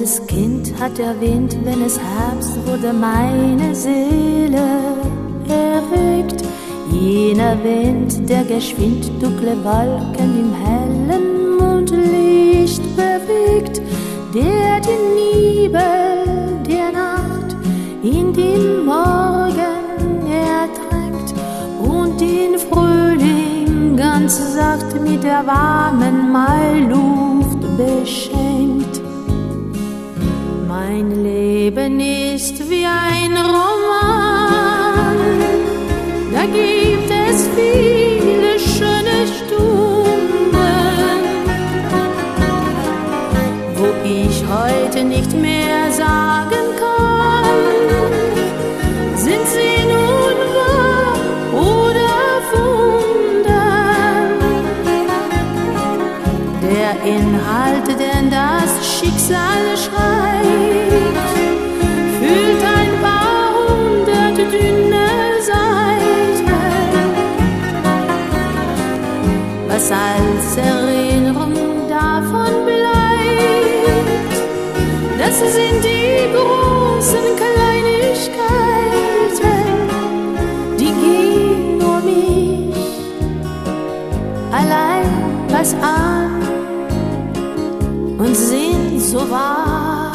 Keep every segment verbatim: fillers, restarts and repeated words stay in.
kleines Kind hat der Wind, wenn es Herbst wurde, meine Seele erregt. Jener Wind, der geschwind dunkle Wolken im hellen Mondlicht bewegt, der den Nebel der Nacht in den Morgen ertränkt und den Frühling ganz sacht mit der warmen Mailuft beschenkt. Mein Leben ist wie ein Roman, da gibt es viele schöne Stunden, wo ich heute nicht mehr sagen kann, sind sie nun wahr oder erfunden. Der Inhalt, den das Schicksal schreibt, füllt ein paar hundert dünne Seiten. Was als Erinnerung davon bleibt, das sind die großen Kleinigkeiten, die gehen nur mich allein was an und sind so wahr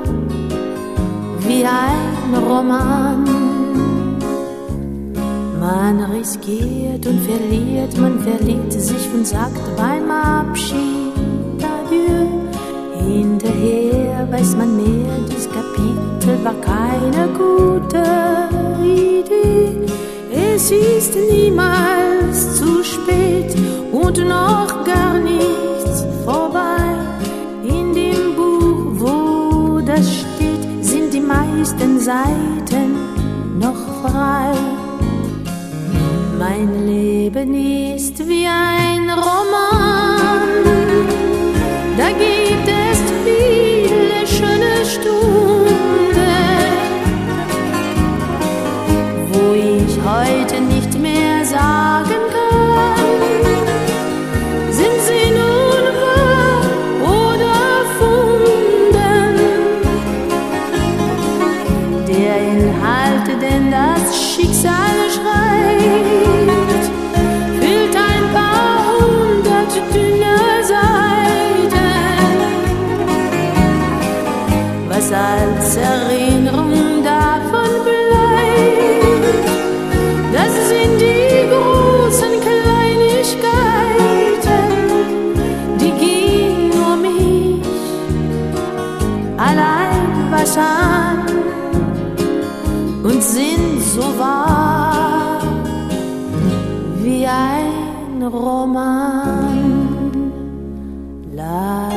wie ein Roman. Man riskiert und verliert, man verliebt sich und sagt beim Abschied adieu. Hinterher weiß man mehr, das Kapitel war keine gute Idee. Es ist niemals zu spät und noch gar nichts vorbei. In dem Buch, wo das steht, sind die meisten Seiten noch frei. Mein Leben ist wie ein Roman, da gibt es viele schöne Stunden, wo ich heute nicht mehr sagen kann, sind sie nun wahr oder erfunden. Der Inhalt, den das Schicksal schreibt, füllt ein paar hundert dünne Seiten. Was als Erinnerung davon bleibt, das sind die großen Kleinigkeiten, die gehen nur mich allein was an und sind so wahr wie ein Roman. La